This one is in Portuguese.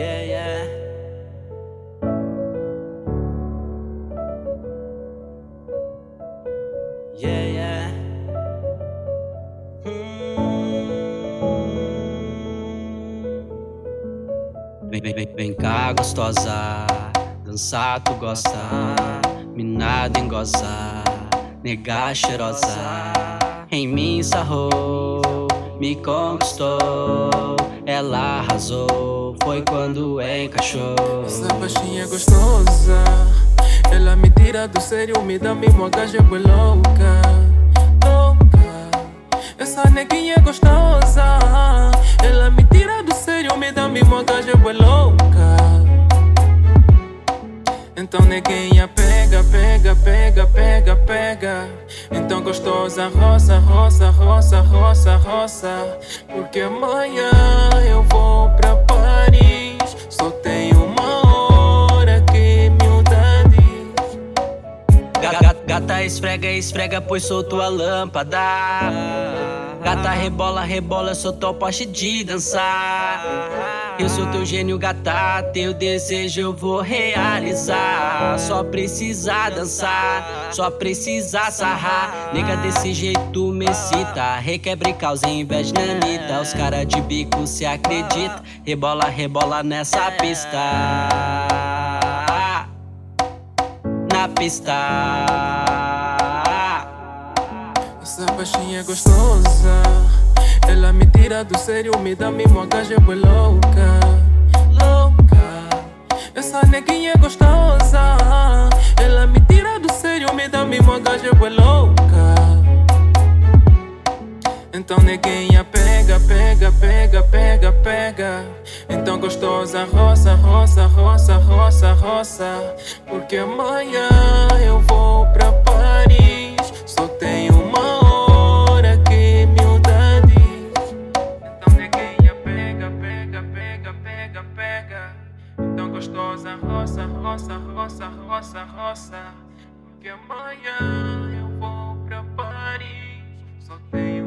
Yeah, yeah. Yeah, yeah. Vem cá, gostosa, dançar tu gosta, minada em gozar, nega cheirosa, em mim sarrou, me conquistou, ela arrasou, foi quando encaixou. Essa baixinha gostosa, ela me tira do sério, me dá mesmo a gaja é louca, louca. Essa neguinha gostosa, ela me tira do sério, me dá mesmo a gaja é louca. Então neguinha pega, pega, pega, pega, pega. Então gostosa roça, roça, roça, roça, roça. Porque amanhã eu vou pra Paris. Só tenho uma hora que miudade. Gata esfrega, esfrega, pois sou tua lâmpada. Gata rebola, rebola, sou tua poste de dançar. Eu sou teu gênio, gata, teu desejo eu vou realizar. Só precisa dançar, só precisa sarrar. Nega desse jeito me excita, requebra e causa inveja na Anitta. Os cara de bico se acredita, rebola, rebola nessa pista. Na pista. Essa baixinha gostosa, ela me tira do sério, me dá mesmo a gaja é louca, louca. Essa neguinha gostosa, ela me tira do sério, me dá mesmo a gaja é louca. Então neguinha pega, pega, pega, pega, pega. Então gostosa roça, roça, roça, roça, roça. Porque amanhã eu vou pra Paris. Só tenho uma hora que miudade. Então neguinha pega, pega, pega, pega, pega. Então gostosa roça, roça, roça, roça, roça. Porque amanhã eu vou pra Paris. Só tenho